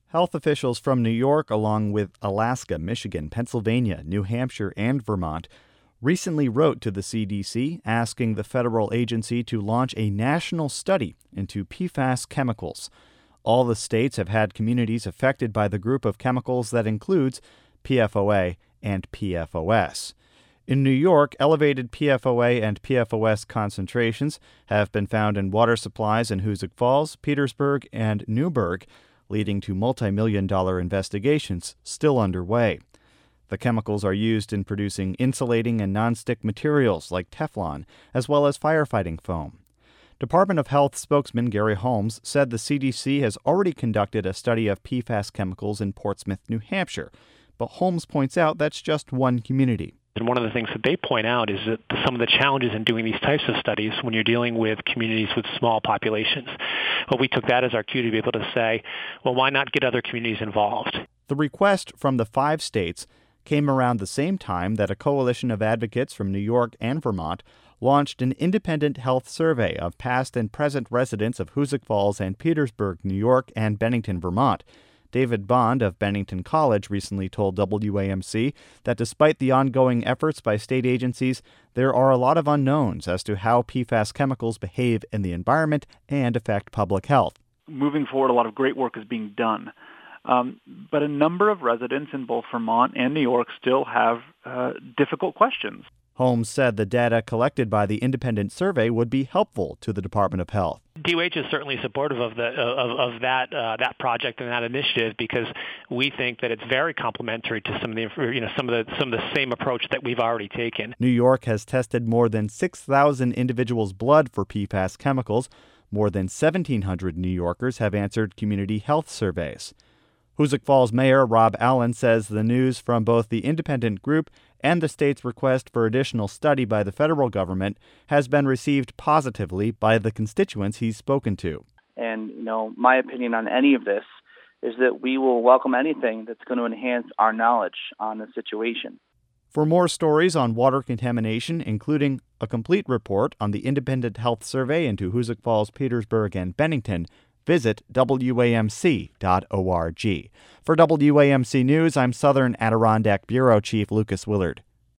Health officials from New York, along with Alaska, Michigan, Pennsylvania, New Hampshire, and Vermont, recently wrote to the CDC asking the federal agency to launch a national study into PFAS chemicals. All the states have had communities affected by the group of chemicals that includes PFOA and PFOS. In New York, elevated PFOA and PFOS concentrations have been found in water supplies in Hoosick Falls, Petersburg, and Newburgh, leading to multi-million-dollar investigations still underway. The chemicals are used in producing insulating and nonstick materials like Teflon, as well as firefighting foam. Department of Health spokesman Gary Holmes said the CDC has already conducted a study of PFAS chemicals in Portsmouth, New Hampshire, but Holmes points out that's just one community. And one of the things that they point out is that some of the challenges in doing these types of studies when you're dealing with communities with small populations. Well, we took that as our cue to be able to say, well, why not get other communities involved? The request from the 5 states came around the same time that a coalition of advocates from New York and Vermont launched an independent health survey of past and present residents of Hoosick Falls and Petersburg, New York, and Bennington, Vermont. David Bond of Bennington College recently told WAMC that despite the ongoing efforts by state agencies, there are a lot of unknowns as to how PFAS chemicals behave in the environment and affect public health. Moving forward, a lot of great work is being done. But a number of residents in both Vermont and New York still have difficult questions. Holmes said the data collected by the independent survey would be helpful to the Department of Health. DOH is certainly supportive of that project and that initiative because we think that it's very complementary to some of the same approach that we've already taken. New York has tested more than 6,000 individuals' blood for PFAS chemicals. More than 1,700 New Yorkers have answered community health surveys. Hoosick Falls Mayor Rob Allen says the news from both the independent group and the state's request for additional study by the federal government has been received positively by the constituents he's spoken to. And, my opinion on any of this is that we will welcome anything that's going to enhance our knowledge on the situation. For more stories on water contamination, including a complete report on the independent health survey into Hoosick Falls, Petersburg, and Bennington, visit WAMC.org. For WAMC News, I'm Southern Adirondack Bureau Chief Lucas Willard.